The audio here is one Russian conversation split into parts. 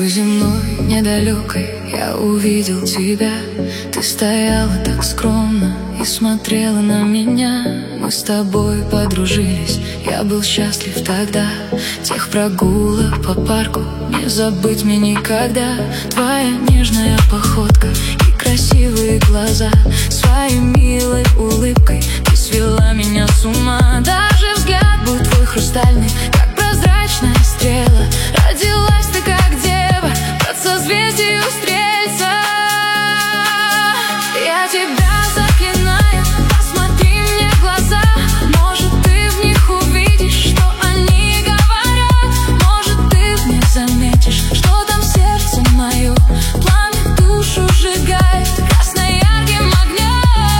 Той зимой недалекой я увидел тебя. Ты стояла так скромно и смотрела на меня. Мы с тобой подружились, я был счастлив тогда. Тех прогулок по парку не забыть мне никогда. Твоя нежная походка и красивые глаза, своей милой улыбкой ты свела меня с ума. Даже взгляд был твой хрустальный, как прозрачная стрела. Родилась ты как дева под созвездию Стрельца. Я тебя заклинаю, посмотри мне в глаза. Может, ты в них увидишь, что они говорят. Может, ты в них заметишь, что там сердце мое пламя душу сжигает красно-ярким огнем.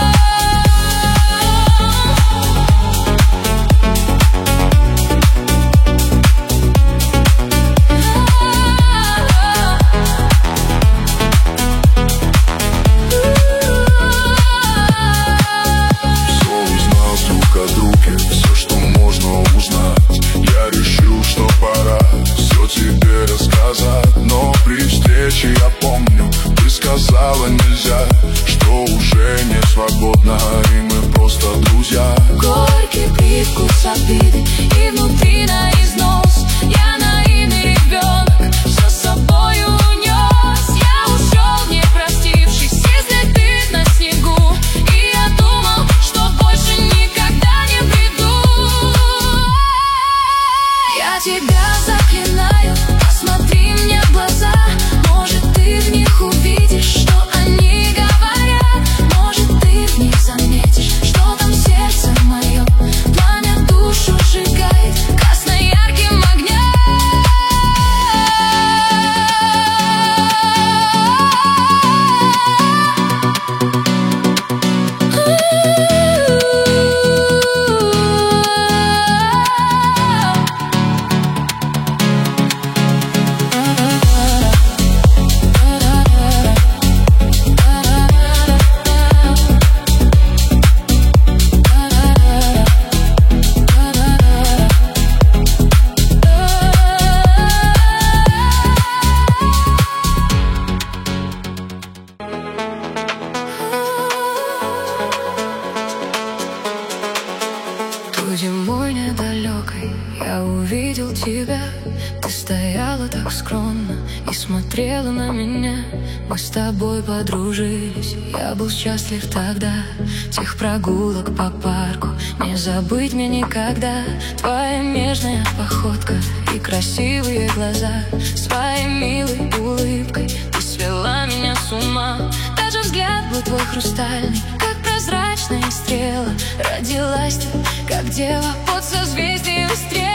Все, что можно узнать, я решил, что пора все тебе рассказать. Но при встрече я помню, ты сказала нельзя, что уже не свободна, и мы просто друзья. Горький привкус обиды и внутри на износ. Я наивный ребенок, все с собой унес. Я ушел, не простившись, и следы на снегу. И я думал, что больше никогда не приду. Я тебя заклинаю, посмотри мне в глаза. Может, ты в них увидишь, что они говорят. Может, ты в них заметишь, что там сердце мое пламя душу сжигает красно-ярким огнем. Той зимой недалекой я увидел тебя. Ты стояла так скромно и смотрела на меня. Мы с тобой подружились, я был счастлив тогда. Тех прогулок по парку не забыть мне никогда. Твоя нежная походка и красивые глаза, своей милой улыбкой ты свела меня с ума. Даже взгляд был твой хрустальный, как прозрачная стрела. Родилась ты как дева под созвездием Стрельца.